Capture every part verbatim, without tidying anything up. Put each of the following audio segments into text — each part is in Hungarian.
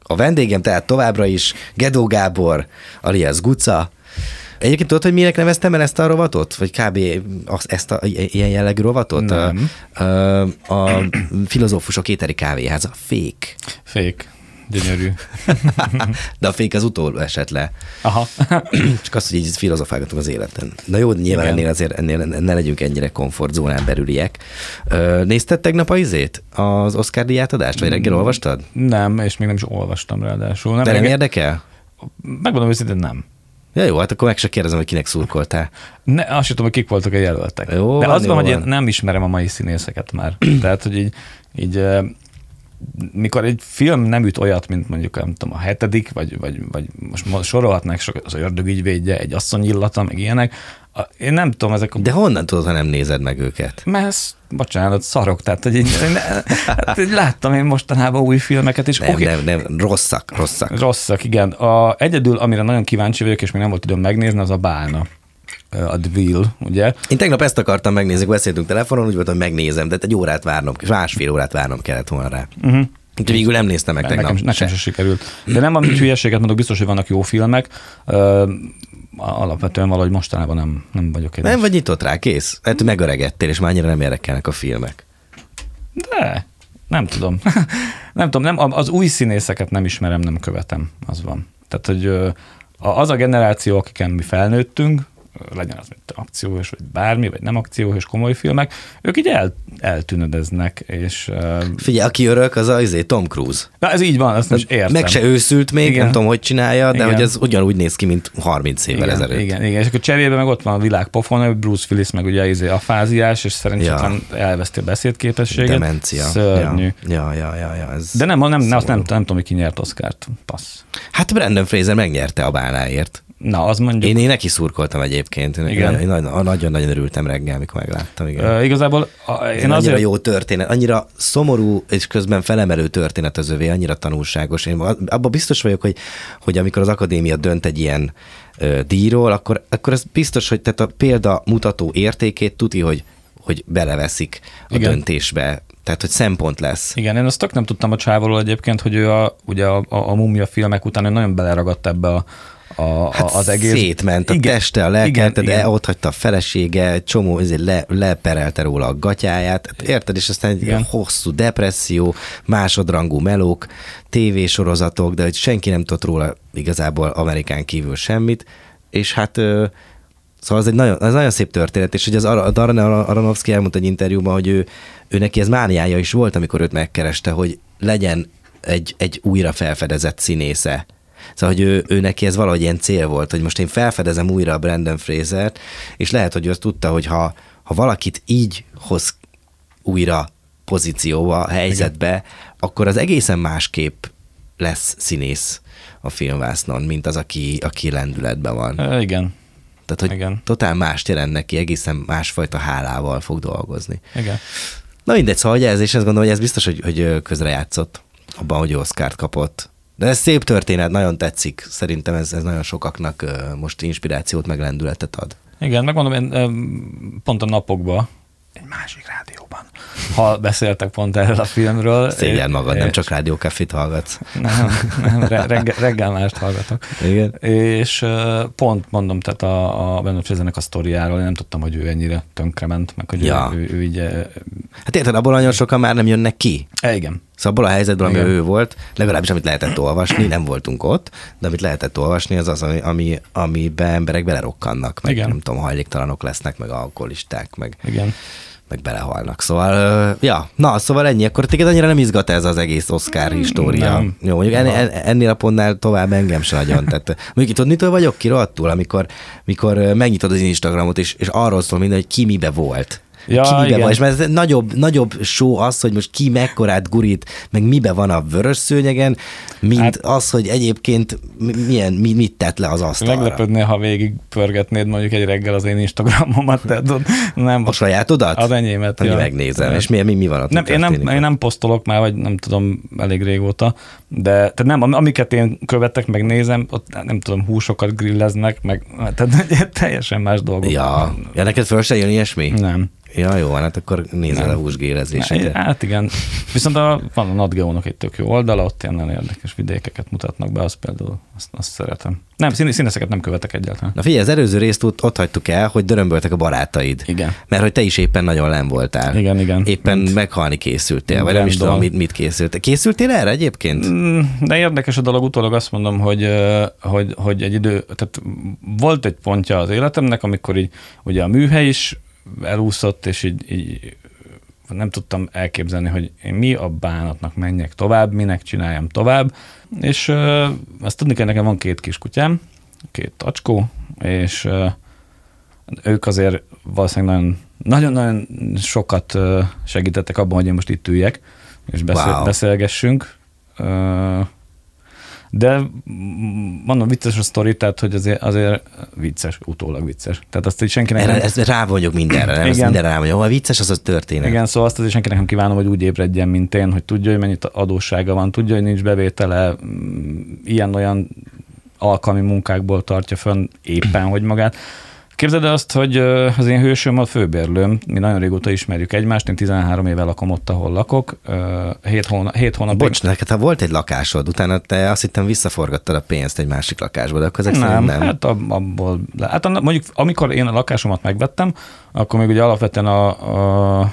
A vendégem tehát továbbra is Gedó Gábor, alias Guca. Egyébként tudod, hogy minek neveztem el ezt a rovatot? Vagy kb. Ezt a ilyen jellegű rovatot? Nem. A, a, a filozófusok éteri kávéháza. Fék. Fék. Gyönyörű. De a fék az utól esett le. Aha. Csak azt, hogy így filozofálgatunk az életen. Na jó, nyilván ennél azért ennél ne legyünk ennyire komfortzónán belüliek. Nézted tegnap a izét? Az Oscar díjátadást? Vagy reggel olvastad? Nem, és még nem is olvastam ráadásul. Nem De nem reggel... érdekel? Megmondom őszintén, nem. Ja jó, hát akkor meg se kérdezem, hogy kinek szurkoltál. Ne, azt sem tudom, hogy kik voltak a jelöltek. Jó, de van, azt van, hogy van. én nem ismerem a mai színészeket már. Tehát, hogy így, így mikor egy film nem üt olyat, mint mondjuk nem tudom, a hetedik, vagy, vagy, vagy most sorolhatnák sok, az ördögügyvédje, egy asszony illata, meg ilyenek. Én nem tudom, ezek a... De honnan tudod, ha nem nézed meg őket? Mert ez, bocsánat, szarok, tehát hogy így, hát, így láttam én mostanában új filmeket, és Nem, oké. nem, nem, rosszak, rosszak. Rosszak, igen. A, egyedül, amire nagyon kíváncsi vagyok, és még nem volt időm megnézni, az a Bálna. A The Wheel, ugye? Én tegnap ezt akartam megnézni, beszéltünk telefonon, úgy volt, hogy megnézem, de egy órát várnom, másfél órát várnom kellett volna rá. Uh-huh. Úgyhogy végül nem néztem meg tegnap. Nekem, nekem se sikerült. De nem, amit hülyeséget mondok, biztos, hogy vannak jó filmek. Uh, alapvetően valahogy mostanában nem, nem vagyok egy... Nem vagy nyitott rá, kész. Hát megöregedtél, és már annyira nem érdekelnek a filmek. De, nem tudom. nem tudom, nem, az új színészeket nem ismerem, nem követem, az van. Tehát, hogy az a generáció, akiken mi felnőttünk, legyen az, mint akciós, vagy bármi, vagy nem akciós, komoly filmek, ők így el, eltűnödeznek, és... Figyelj, aki örök, az az Tom Cruise. Na, ez így van, azt most értem. Meg se őszült még, igen. Nem tudom, hogy csinálja, de igen. Hogy ez ugyanúgy néz ki, mint harminc évvel igen, ezelőtt. Igen, igen, és akkor cserébe meg ott van a világ pofon, Bruce Willis, meg ugye izé afáziás, és szerencsétlen ja. elveszti a beszédképességet. Demencia. Szörnyű. Ja, ja, ja, ja, ez de nem, nem, nem, azt nem, nem tudom, hogy ki nyert Oscart. Passz. Hát Brendan Fraser megnyerte a Bálnáért. Na, az mondjuk... Én, én neki szurkoltam egyébként. Igen. Én nagyon-nagyon örültem reggel, amikor megláttam. Igen. Uh, igazából a, én annyira azért... jó történet, annyira szomorú és közben felemelő történet az övé, annyira tanulságos. Én abban biztos vagyok, hogy, hogy amikor az akadémia dönt egy ilyen uh, díjról, akkor, akkor ez biztos, hogy tehát a példa mutató értékét tudja, hogy, hogy beleveszik a igen. döntésbe. Tehát, hogy szempont lesz. Igen, én azt tök nem tudtam a csávóról egyébként, hogy ő a, ugye a, a, a Mumia filmek után ő nagyon beleragadt ebbe a A, hát az egész... szétment a igen, teste, a lelkelte, de ott hagyta a felesége, egy csomó, ezért le, leperelte róla a gatyáját, érted, és aztán egy igen. hosszú depresszió, másodrangú melók, tévésorozatok, de hogy senki nem tudott róla igazából Amerikán kívül semmit, és hát szóval ez egy nagyon, ez nagyon szép történet, és hogy az Darren Aronofsky elmondta egy interjúban, hogy ő, ő neki ez mániája is volt, amikor őt megkereste, hogy legyen egy, egy újra felfedezett színésze. Szóval, hogy ő, ő neki ez valahogy ilyen cél volt, hogy most én felfedezem újra a Brendan Frasert, és lehet, hogy ő azt tudta, hogy ha, ha valakit így hoz újra pozícióba, helyzetbe, igen. akkor az egészen másképp lesz színész a filmvásznon, mint az, aki, aki lendületben van. E, igen. Tehát, hogy igen. totál mást jelent neki, egészen másfajta hálával fog dolgozni. Igen. Na mindegy, szóval ez, és azt gondolom, hogy ez biztos, hogy, hogy közrejátszott abban, hogy Oscart kapott. De ez szép történet, nagyon tetszik. Szerintem ez, ez nagyon sokaknak most inspirációt, meg lendületet ad. Igen, megmondom, én pont a napokban, egy másik rádióban, ha beszéltek pont erről a filmről. Szégyeld magad, és... nem csak rádiókafét hallgatsz. Nem, nem reggel, reggel mást hallgatok. Igen. És pont mondom, tehát a, a Brendan Frasernek a sztoriáról, én nem tudtam, hogy ő ennyire tönkrement, meg hogy ja. ő, ő, ő így... Hát érted, abból nagyon sokan már nem jönnek ki. E, igen. Szóval abból a helyzetből, ami ő volt, legalábbis amit lehetett olvasni, nem voltunk ott, de amit lehetett olvasni, az az, ami, ami, amiben emberek belerokkannak, meg igen. nem tudom, hajléktalanok lesznek, meg alkoholisták, meg, igen. meg belehalnak. Szóval, ja, na, szóval ennyi. Akkor téged annyira nem izgat ez az egész Oscar história. Nem. Jó, mondjuk en, en, ennél a pontnál tovább engem se nagyon. Tehát, mondjuk itt tudod, mitől vagyok ki rohadtul, amikor, amikor megnyitod az Instagramot, és, és arról szól minden, hogy ki mibe volt. Ja, ki mibe van, és mert ez nagyobb, nagyobb show az, hogy most ki mekkorát gurít, meg mibe van a vörös szőnyegen, mint hát, az, hogy egyébként milyen, mi, mit tett le az asztalra. Meglepődnél, ha végig pörgetnéd mondjuk egy reggel az én Instagramomat. Tehát nem, a sajátodat? Az enyémet. Ja. Megnézem, és mi, mi, mi van ott? Nem, én, nem, én nem posztolok már, vagy nem tudom, elég régóta, de tehát nem, amiket én követek, meg nézem, ott nem tudom, húsokat grilleznek, meg tehát teljesen más dolgok. Ja, ja neked föl se jön ilyesmi? Nem. Ja, jó, hát akkor nézzel a húsgérezéseket. Hát igen. Viszont a, van a NatGeo-nak egy tök jó oldala, ott ilyen érdekes vidékeket mutatnak be, azt például azt, azt szeretem. Nem, színészeket nem követek egyáltalán. Na figyelj, az előző részt ott, ott hagytuk el, hogy dörömböltek a barátaid. Igen. Mert hogy te is éppen nagyon len voltál. Igen, igen. Éppen mint meghalni készültél, vagy nem is tudom, mit, mit készültél. Készültél erre egyébként? De érdekes a dolog, utólag azt mondom, hogy, hogy, hogy egy idő, tehát volt egy pontja az életemnek, amikor így ugye a műhely is elúszott, és így, így nem tudtam elképzelni, hogy én mi a bánatnak menjek tovább, minek csináljam tovább, és uh, azt tudni kell, nekem van két kiskutyám, két tacskó, és uh, ők azért valószínűleg nagyon-nagyon sokat uh, segítettek abban, hogy én most itt üljek, és beszél, wow. beszélgessünk. Uh, De mondom, vicces a sztori, tehát hogy azért, azért vicces, utólag vicces. Tehát azt így senkinek Erre, nem... Ezt rávonyok mindenre, nem? Ezt mindenre rávonyok. Ha vicces, az a történet. Igen, szóval azt azért senkinek nem kívánom, hogy úgy ébredjen, mint én, hogy tudja, hogy mennyit adóssága van, tudja, hogy nincs bevétele, ilyen-olyan alkalmi munkákból tartja fönn éppen, hogy magát. Képzeld el azt, hogy az én hősöm a főbérlőm, mi nagyon régóta ismerjük egymást, én tizenhárom éve lakom ott, ahol lakok, hét hónap, hét hónapig. Bocs, neked ha volt egy lakásod, utána te azt hittem visszaforgattad a pénzt egy másik lakásba, de akkor ezek nem, nem. hát abból, hát mondjuk amikor én a lakásomat megvettem, akkor még ugye alapvetően a, a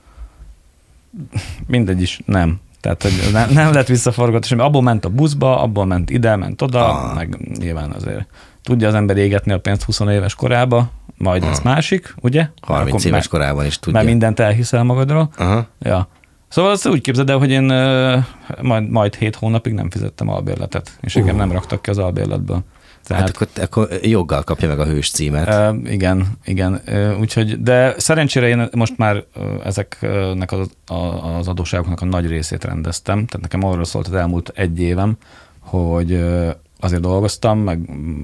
mindegy is, nem. Tehát, hogy nem, nem lett visszaforgatni, semmi. Abból ment a buszba, abból ment ide, ment oda, ah. meg nyilván azért tudja az ember égetni a pénzt húsz éves korába, majd lesz másik, ugye? harminc akkor éves korában is tudja. Mert mindent elhiszel magadról. Aha. Ja. Szóval azt úgy képzeld el, hogy én uh, majd, majd hét hónapig nem fizettem albérletet, és uh. engem nem raktak ki az albérletből. Tehát, hát akkor, akkor joggal kapja meg a hős címet. Uh, igen, igen. Uh, úgyhogy, de szerencsére én most már uh, ezeknek az, az adósságoknak a nagy részét rendeztem. Tehát nekem arról szólt az elmúlt egy évem, hogy uh, azért dolgoztam, meg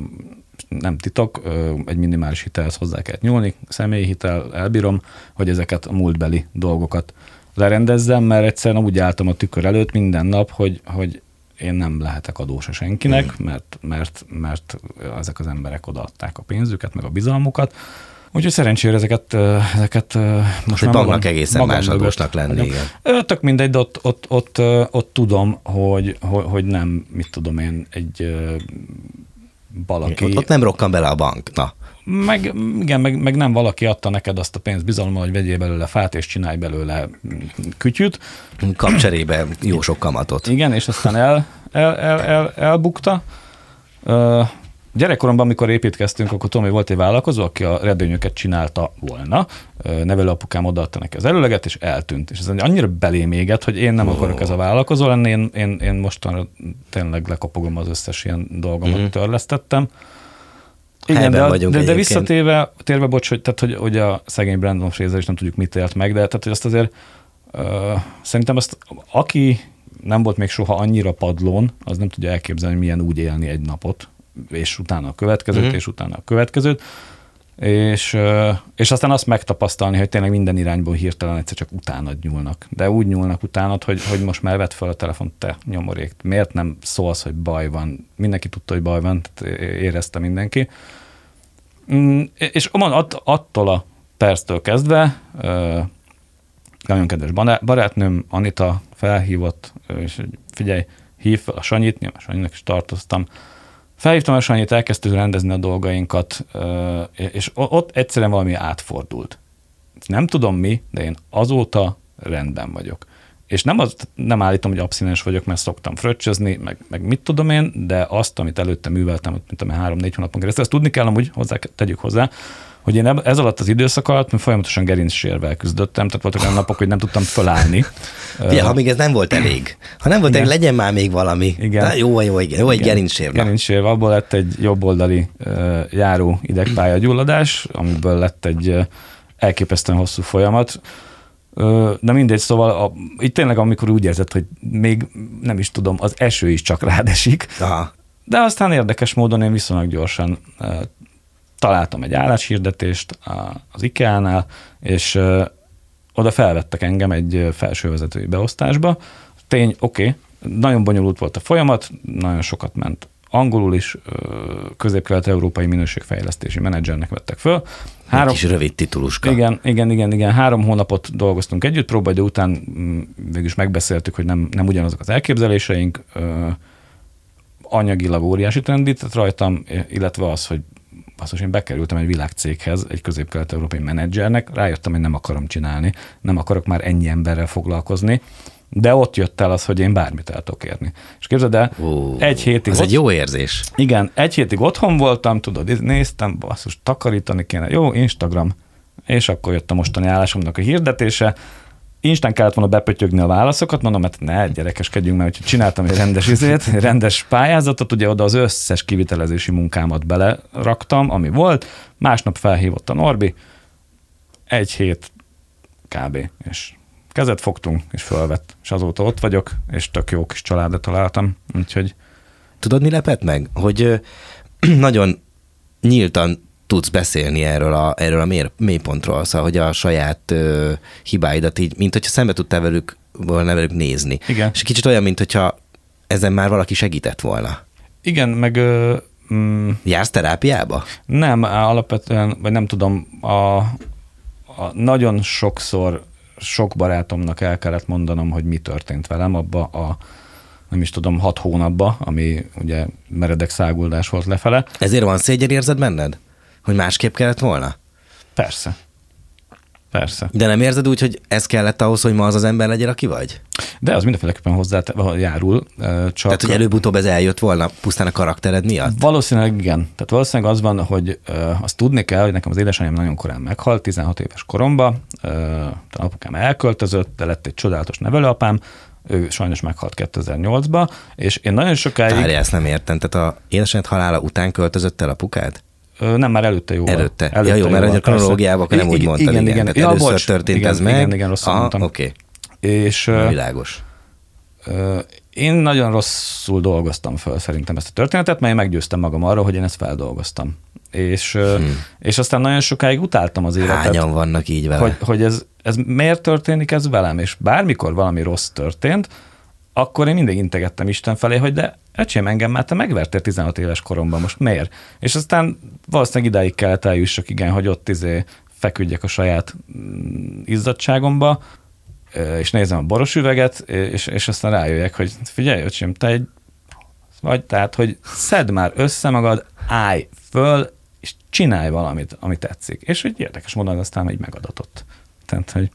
nem titok, egy minimális hitelhez hozzá kellett nyúlni, személyi hitel, elbírom, hogy ezeket a múltbeli dolgokat lerendezzem, mert egyszerűen úgy álltam a tükör előtt minden nap, hogy, hogy én nem lehetek adós a senkinek, mm. mert, mert, mert ezek az emberek odaadták a pénzüket, meg a bizalmukat. Úgyhogy szerencsére ezeket, ezeket most már banknak egészen más adósnak lenni, igen. Tök mindegy, de ott, ott, ott, ott tudom, hogy, hogy nem, mit tudom én, egy valaki... Ott, ott nem rokkan bele a bank, na. Meg, igen, meg, meg nem valaki adta neked azt a pénzt bizalommal, hogy vegyél belőle fát, és csinálj belőle kütyüt. Kap cserébe jó sok kamatot. Igen, és aztán el, el, el, el, elbukta. Uh, Gyerekkoromban, amikor építkeztünk, akkor tudom, hogy volt egy vállalkozó, aki a redőnyöket csinálta volna. Nevelőapukám odaadta neki az előleget, és eltűnt. És ez annyira belém égett, hogy én nem oh. akarok ez a vállalkozó lenni, én, én, én mostanra tényleg lekapogom az összes ilyen dolgomat, mm. törlesztettem. Igen, de, de, de visszatérve, térve, bocs, hogy, tehát, hogy, hogy a szegény Brandon Fraser is nem tudjuk, mit élt meg, de tehát, hogy azt azért uh, szerintem azt, aki nem volt még soha annyira padlón, az nem tudja elképzelni, milyen úgy élni egy napot, és utána a következőt, uh-huh. és utána a következőt, és, és aztán azt megtapasztalni, hogy tényleg minden irányból hirtelen egyszer csak utánad nyúlnak. De úgy nyúlnak utánad, hogy, hogy most már vedd fel a telefont, te nyomorék. Miért nem szólsz, hogy baj van? Mindenki tudta, hogy baj van, érezte mindenki. És att, attól a perctől kezdve nagyon kedves barátnőm, Anita felhívott, és figyelj, hív fel a Sanyit, nyilván Sanyinak is tartoztam. Felhívtam a Sanyit, elkezdtük rendezni a dolgainkat, és ott egyszerűen valami átfordult. Nem tudom mi, de én azóta rendben vagyok. És nem, az, nem állítom, hogy abszinens vagyok, mert szoktam fröccsözni, meg, meg mit tudom én, de azt, amit előtte műveltem, mint tudom, három-négy hónapon keresztül, ezt tudni kell amúgy, hozzá, tegyük hozzá, hogy én ez alatt az időszak alatt folyamatosan gerincsérvel küzdöttem, tehát voltak olyan napok, hogy nem tudtam fölállni. Fia, ha még ez nem volt elég. Ha nem volt elég, legyen már még valami. Igen. Na, jó, jó, igen. Jó, egy gerincsér. Gerincsér, abból lett egy jobboldali uh, járó idegpálya gyulladás, amiből lett egy uh, elképesztően hosszú folyamat. Uh, de mindegy, szóval a, itt tényleg amikor úgy érzed, hogy még nem is tudom, az eső is csak rád esik. Aha. De aztán érdekes módon én viszonylag gyorsan uh, találtam egy álláshirdetést az IKEA-nál, és ö, oda felvettek engem egy felsővezetői beosztásba. Tény, oké, okay, nagyon bonyolult volt a folyamat, nagyon sokat ment angolul is közép-kelet-európai minőségfejlesztési menedzsernek vettek föl. Három kis rövid tituluska. Igen, igen, igen, igen. Három hónapot dolgoztunk együtt, próbaidő után végülis megbeszéltük, hogy nem, nem ugyanazok az elképzeléseink, anyagilag óriási trendített rajtam, illetve az, hogy basszus, én bekerültem egy világcéghez, egy közép-kelet-európai menedzsernek, rájöttem, hogy nem akarom csinálni, nem akarok már ennyi emberrel foglalkozni, de ott jött el az, hogy én bármit el tudok érni. És képzeld el, uh, egy hétig... Ez ott, egy jó érzés. Igen, egy hétig otthon voltam, tudod, néztem, basszus, takarítani kéne, jó, Instagram. És akkor jött a mostani állásomnak a hirdetése, Instán kellett volna bepötyögni a válaszokat, mondom, mert ne, gyerekeskedjünk, mert csináltam egy rendes izét, egy rendes pályázatot, ugye oda az összes kivitelezési munkámat beleraktam, ami volt, másnap felhívott a Norbi, egy hét kb. És kezet fogtunk, és fölvett, és azóta ott vagyok, és tök jó kis családot találtam, úgyhogy... Tudod, mi lepett meg? Hogy ö, nagyon nyíltan tudsz beszélni erről a, erről a mér, mélypontról, szóval, hogy a saját ö, hibáidat így, mint hogyha szembe tudtál velük, volna velük nézni. Igen. És kicsit olyan, mint hogyha ezen már valaki segített volna. Igen, meg... Ö, mm, Jársz terápiába? Nem, alapvetően, vagy nem tudom, a, a nagyon sokszor sok barátomnak el kellett mondanom, hogy mi történt velem abba a, nem is tudom, hat hónapba, ami ugye meredek száguldás volt lefele. Ezért van szégyenérzet benned? Hogy másképp kellett volna? Persze. Persze. De nem érzed úgy, hogy ez kellett ahhoz, hogy ma az az ember legyen, aki vagy? De az mindenféleképpen hozzá járul. Csak... Tehát, hogy előbb-utóbb ez eljött volna pusztán a karaktered miatt? Valószínűleg igen. Tehát valószínűleg az van, hogy ö, azt tudni kell, hogy nekem az édesanyám nagyon korán meghalt, tizenhat éves koromban. Apukám elköltözött, de lett egy csodálatos nevelőapám. Ő sajnos meghalt kétezer-nyolcban, és én nagyon sokáig... Várjál, ezt nem értem. Tehát a édesanyád halála után költözött el apukád? Nem, már előtte jóval. Előtte. előtte Ja, jó, mert a kronológiában akkor nem úgy mondtad, igen. igen, igen. Ja, először bocs, történt igen, ez meg. Igen, igen, rosszul mondtam. Oké. Okay. És világos. Uh, én nagyon rosszul dolgoztam föl szerintem ezt a történetet, mert én meggyőztem magam arról, hogy én ezt feldolgoztam. És, hmm. és aztán nagyon sokáig utáltam az életet. Hányan vannak így vele? Hogy, hogy ez, ez miért történik ez velem, és bármikor valami rossz történt, akkor én mindig integettem Isten felé, hogy de öcsém, engem már te megvertél tizenhat éves koromban, most miért? És aztán valószínűleg idáig kellett eljussak, igen, hogy ott izé feküdjek a saját izzadságomba, és nézem a boros üveget, és, és aztán rájöjjek, hogy figyelj, öcsém, te egy vagy, tehát, hogy szedd már össze magad, állj föl, és csinálj valamit, ami tetszik. És hogy érdekes módon aztán így megadatott. Tehát, hogy...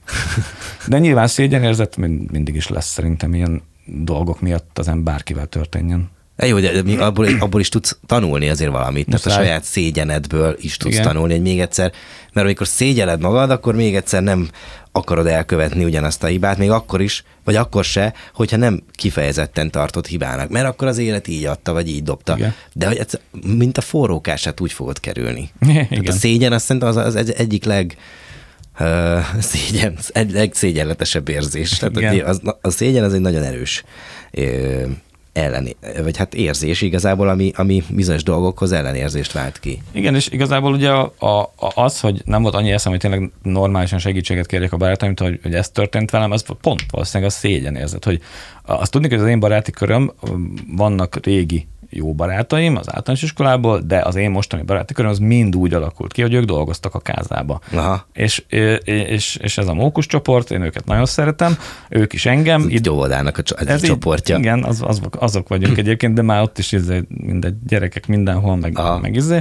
De nyilván szégyenérzet mindig is lesz szerintem ilyen dolgok miatt az ember bárkivel történjen. E jó, de abból, abból is tudsz tanulni azért valamit, most tehát a saját szégyenedből is tudsz igen. tanulni, hogy még egyszer, mert amikor szégyeled magad, akkor még egyszer nem akarod elkövetni ugyanazt a hibát, még akkor is, vagy akkor se, hogyha nem kifejezetten tartott hibának, mert akkor az élet így adta, vagy így dobta. Igen. De hogy ez, mint a forrókását úgy fogod kerülni. Tehát a szégyen azt szerintem az, az egyik leg uh, szégyen, egy legszégyenletesebb érzés. Tehát az, a szégyen az egy nagyon erős uh, ellen, vagy hát érzés igazából, ami, ami bizonyos dolgokhoz ellenérzést vált ki. Igen, és igazából ugye a, a, az, hogy nem volt annyi eszem, hogy tényleg normálisan segítséget kérjek a barátaimtól, hogy, hogy ez történt velem, az pont valószínűleg a szégyenérzet, hogy azt tudni, hogy az én baráti köröm vannak régi jó barátaim az általános iskolából, de az én mostani baráti köröm az mind úgy alakult ki, hogy ők dolgoztak a kázába. Aha. És, és, és ez a mókus csoport, én őket nagyon szeretem, ők is engem. Itt óvodának a ez csoportja. Így, igen, az, az, azok vagyunk egyébként, de már ott is izé, mindegy, gyerekek mindenhol, meg, meg izé.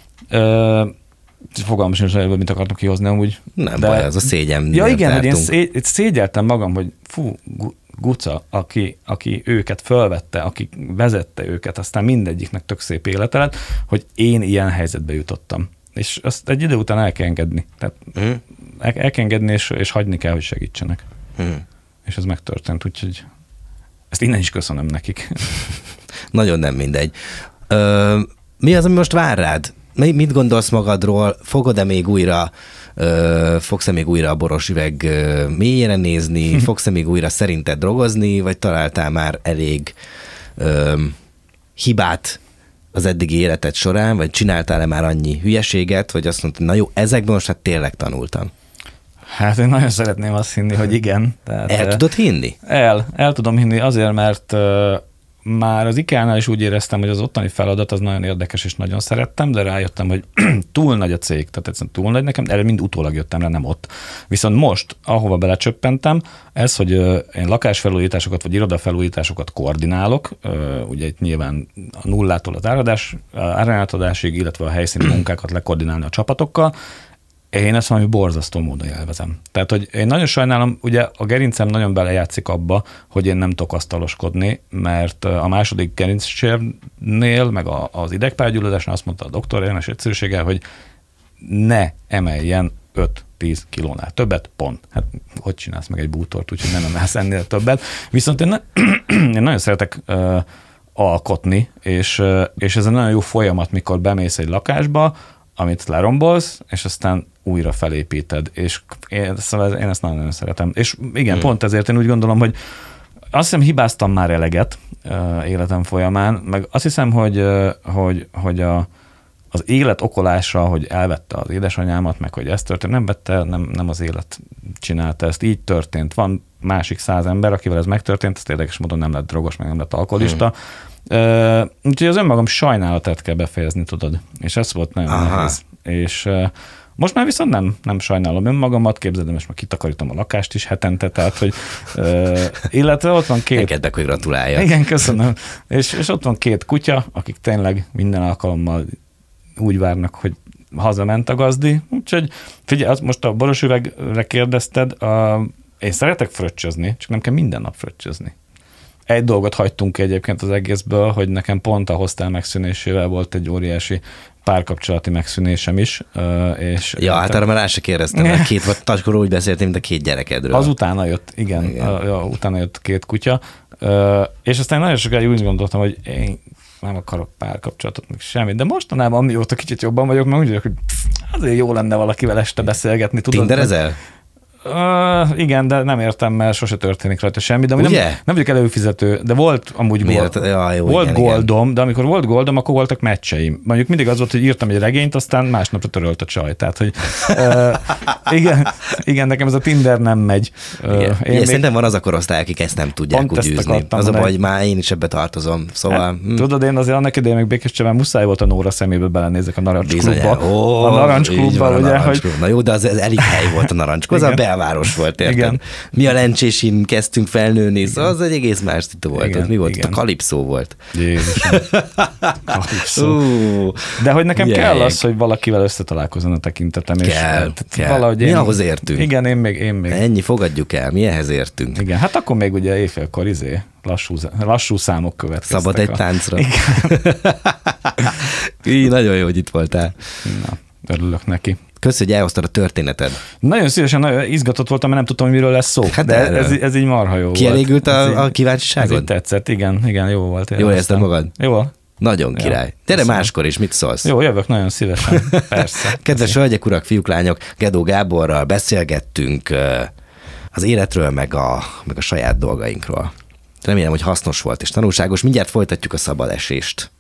Ö, fogalmam sincs, hogy mit akartam kihozni amúgy. Nem de, baj, az a szégyen. Ja igen, hogy én szé, szégyeltem magam, hogy fú, Guca, aki, aki őket fölvette, aki vezette őket, aztán mindegyiknek tök szép élete lett, hogy én ilyen helyzetbe jutottam. És azt egy idő után el kell engedni. Tehát mm. el, el kell engedni, és, és hagyni kell, hogy segítsenek. Mm. És ez megtörtént, úgyhogy ezt innen is köszönöm nekik. Nagyon nem mindegy. Ö, mi az, ami most vár rád? Mit gondolsz magadról? Fogod-e még újra, uh, fogsz-e még újra a boros üveg uh, mélyére nézni? Fogsz-e még újra szerinted drogozni? Vagy találtál már elég uh, hibát az eddigi életed során? Vagy csináltál-e már annyi hülyeséget, hogy azt mondtad, na jó, ezekben most hát tényleg tanultam? Hát én nagyon szeretném azt hinni, hogy igen. Tehát, el tudod hinni? El, el tudom hinni azért, mert már az IKEA-nál is úgy éreztem, hogy az ottani feladat az nagyon érdekes, és nagyon szerettem, de rájöttem, hogy túl nagy a cég, tehát egyszerűen túl nagy nekem, erre mind utólag jöttem rá, nem ott. Viszont most, ahova belecsöppentem, ez, hogy én lakásfelújításokat vagy irodafelújításokat koordinálok, ugye itt nyilván a nullától az áradás, árányátadásig, illetve a helyszíni munkákat lekoordinálni a csapatokkal, én ezt valami borzasztó módon élvezem. Tehát, hogy én nagyon sajnálom, ugye a gerincem nagyon belejátszik abba, hogy én nem tudok asztaloskodni, mert a második gerincsérnél, meg az idegpályagyulladásnál azt mondta a doktor érmes egyszerűséggel, hogy ne emeljen öt-tíz kilónál többet, pont. Hát hogy csinálsz meg egy bútort, úgyhogy nem emelsz ennél többet. Viszont én, ne, én nagyon szeretek uh, alkotni, és, uh, és ez egy nagyon jó folyamat, mikor bemész egy lakásba, amit lerombolsz, és aztán újra felépíted, és én, szóval én ezt nagyon-nagyon szeretem. És igen, hmm. pont ezért én úgy gondolom, hogy azt hiszem hibáztam már eleget uh, életem folyamán, meg azt hiszem, hogy, uh, hogy, hogy a, az élet okolása, hogy elvette az édesanyámat, meg hogy ez történt, nem vette, nem, nem az élet csinálta ezt, így történt. Van másik száz ember, akivel ez megtörtént, ezt érdekes módon nem lett drogos, meg nem lett alkoholista, hmm. Uh, úgyhogy az önmagam sajnálatát kell befejezni, tudod. És ez volt nagyon Aha. nehéz. És uh, most már viszont nem, nem sajnálom önmagamat, képzeld, és már kitakarítom a lakást is hetente, tehát, hogy uh, illetve ott van két... Engedd meg, hogy gratuláljak. Igen, köszönöm. és, és ott van két kutya, akik tényleg minden alkalommal úgy várnak, hogy hazament a gazdi. Úgyhogy figyelj, az most a boros üvegre kérdezted, uh, én szeretek fröccsözni, csak nem kell minden nap fröccsözni. Egy dolgot hagytunk ki egyébként az egészből, hogy nekem pont a hostel megszűnésével volt egy óriási párkapcsolati megszűnésem is. És ja, hát arra már rá se kérdeztem, mert két vagy tacskor úgy beszéltem, mint a két gyerekedről. Az utána jött, igen, igen. A, a, utána jött két kutya, és aztán nagyon sokáig úgy gondoltam, hogy én nem akarok párkapcsolatot, meg semmit, de mostanában amióta kicsit jobban vagyok, mert úgy vagyok, hogy azért jó lenne valakivel este beszélgetni. Tudod, Tinderezel? Uh, igen, de nem értem, mert sose történik rajta semmi, de nem, nem vagyok előfizető, de volt amúgy gold, ja, jó, volt igen, goldom, igen. De amikor volt goldom, akkor voltak meccseim. Mondjuk mindig az volt, hogy írtam egy regényt, aztán másnapra törölt a csaj. Tehát, hogy uh, igen, igen, nekem ez a Tinder nem megy. Uh, igen. Én még... Szerintem van az a korosztály, akik ezt nem tudják úgy űzni. Az a baj, hogy már én is ebbe tartozom. Szóval... Hát, hm. Tudod, én azért annak idején még Békéscsében muszáj volt a Nóra szemébe belenézek a Narancsklubba. Oh, a Narancsklubba, ugye, narancs hogy... Na jó, de az, az elég hely volt a Narancsklub, az a belváros volt. Igen. Mi a Lencsésin kezdtünk felnőni, szóval az egy egész más titok volt. Igen, mi volt? Igen. A Kalipszó volt. Jézusom. Kalipszó. Uh, De hogy nekem jég. kell az, hogy valakivel összetalálkozzon a tekintetem. Kell, és kell. Mi én, ahhoz értünk. Igen, én még, én még. Ennyi, fogadjuk el, mi ehhez értünk. Igen, hát akkor még ugye éjfélkor izé, lassú, lassú számok következtek. Szabad egy táncra. Igen. Így, nagyon jó, hogy itt voltál. Na, örülök neki. Köszönöm, hogy elhoztad a történeted. Nagyon szívesen, nagyon izgatott voltam, mert nem tudtam, hogy miről lesz szó. Hát de ez, ez így marha jó Kielégült volt. a, a kíváncsiságod? Ez így tetszett, igen, igen, jó volt. Jól érzted magad? Jó. Nagyon király. Gyere máskor is, mit szólsz? Jó, jövök nagyon szívesen, persze. Kedves hölgyek, urak, fiúk, lányok, Gedó Gáborral beszélgettünk az életről, meg a, meg a saját dolgainkról. Remélem, hogy hasznos volt és tanulságos. Mindjárt folytatjuk a szabad esést.